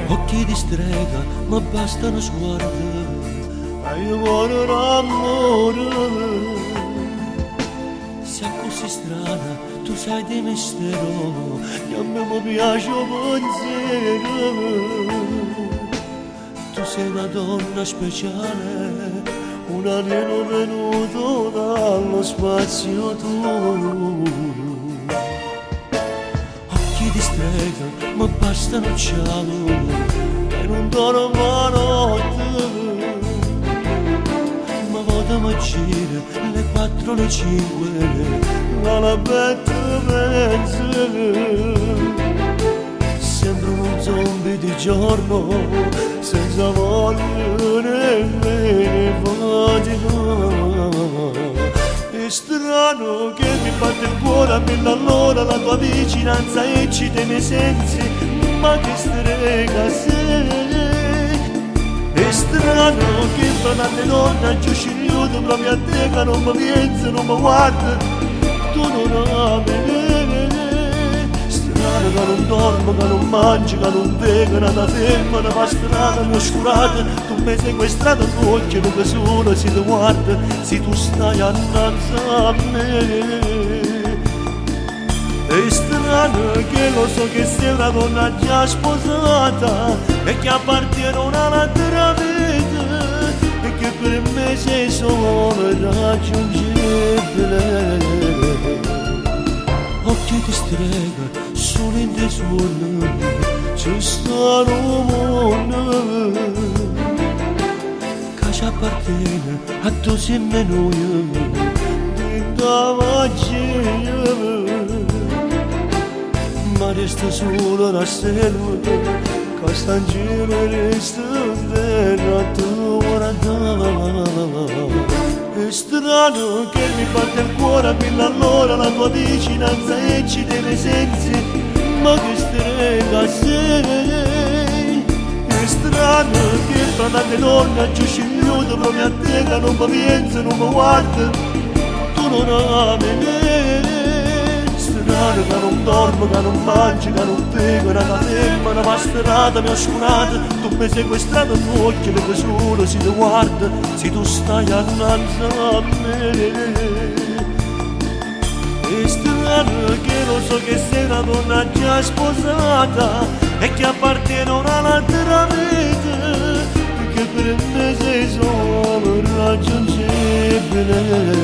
Occhi di strega, ma bastano sguardi, io voglio un amore. Sei così strana, tu sai di mistero, che a me mi piace un pensiero. Tu sei una donna speciale, un alieno venuto dallo spazio tu. Occhi di strega, ma bastano cielo, e non dormo notte. Ma vado a gira, le 4, le 5, la betta pensa. Sembra un zombie di giorno, senza voglia nemmeno fatica. È strano che mi batte il cuore a mille all'ora, la tua vicinanza eccita i miei sensi, ma che strega sei. È strano che fra tante donne giù scigliuto proprio a te che non mi pensa, non mi guarda, tu non ami me. Strano che non dormo, che non mangio, che non vedo, nata ferma, una fa strada, mi oscurata, tu mi hai sequestrato tu occhi perché solo si ti guarda, se tu stai annanzi a me. È strano che lo so che sei una donna già sposata e che appartiene a un'altra vita e che per me sei solo raggiungibile. Occhi di strega, solo in dei suoni, ci sta un mondo che ci appartiene a tu sei meno io, da magia. Ma resta solo la stella che sta in giro e resta in terra tu guarda. È strano che mi batte il cuore a mille all'ora, la tua vicinanza eccita i miei sensi, ma che strega sei. È strano che fra tante donne giù scigliuto proprio a te che non mi pensa, non mi guarda, tu non ami me. Strano che non dormo, che non mangio, che non bevo, una ferma, una mascherata mi ha oscurata, tu mi hai sequestrato tu occhi perché solo si ti guarda, se tu stai annanzi a me. È strano che lo so che sei una donna già sposata e che appartiene a un'altra vita, perché per me sei solo raggiungibile.